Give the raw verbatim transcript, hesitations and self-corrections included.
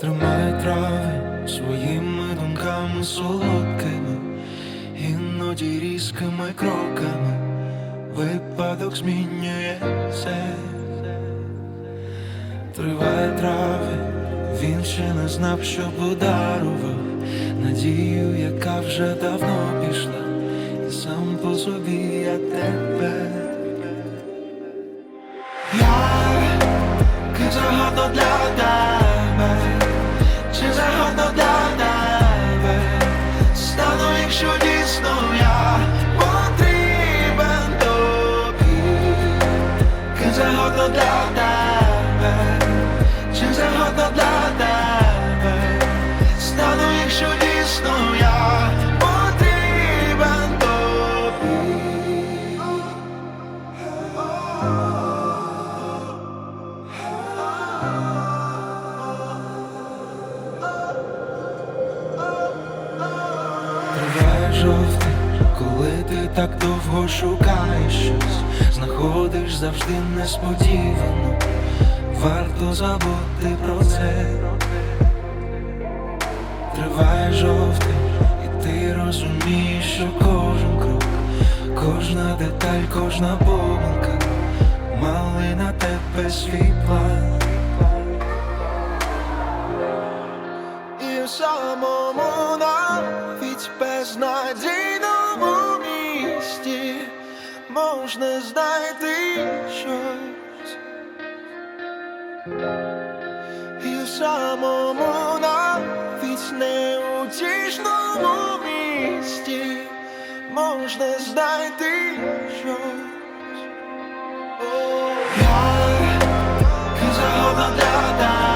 Тримай трави своїми думками солодкими, іноді різкими кроками випадок змінює все. Триває трави, він ще не знав, що подарував надію, яка вже давно пішла, і сам по собі я тебе. Я ким загадно для тебе, чи загадно для тебе стану, якщо дійсно я потрібен тобі. Ким загадно для тебе, чим загадно для тебе стану, якщо дійсно я потрібен тобі. Триває жовтий, коли ти так довго шукаєш щось, знаходиш завжди несподівано. Варто забути про це. Триває жовтий, і ти розумієш, що кожен крок, кожна деталь, кожна помилка мали на тебе свій план. І в самому навіть безнадійному місті можна знайти щось. І в самому навіть неутішному місті можна знайти щось. Я ким загодно для тебе,